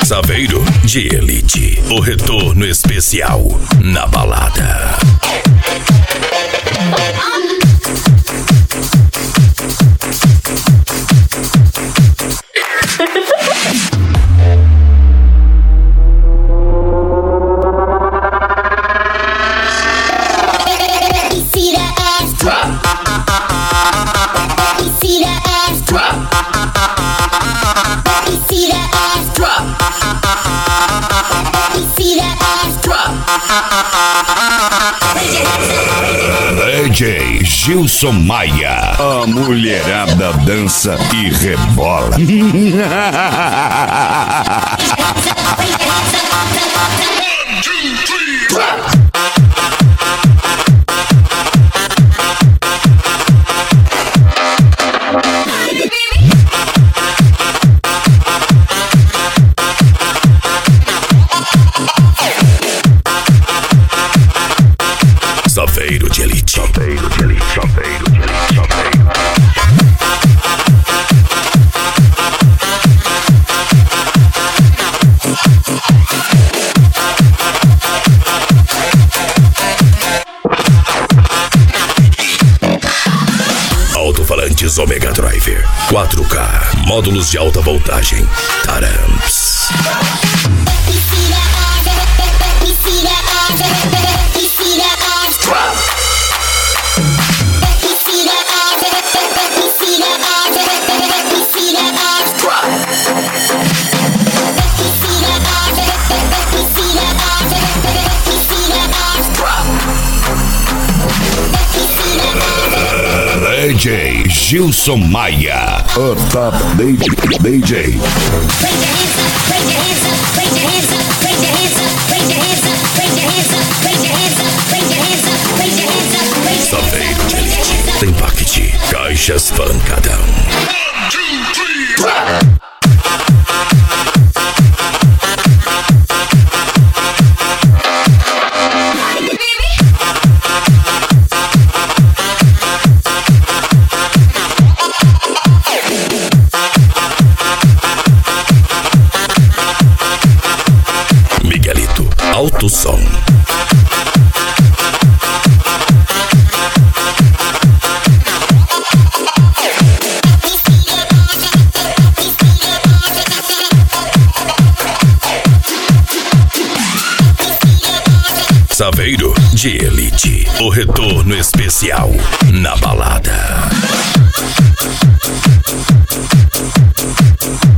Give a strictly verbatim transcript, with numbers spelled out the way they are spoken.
Saveiro de Elite, o retorno especial na balada. D J Gilson Maia. A mulherada dança e rebola. Saveiro de Elite. Saveiro de Elite. Saveiro de Elite. Saveiro. Alto-falantes Omega Driver quatro K. Módulos de alta voltagem Taramps. D J Gilson Maia, o top D J. D J. Saveiro de Elite, tem paquete, caixas pancadão. Miguelito, alto som. Saveiro de Elite, o retorno especial na balada.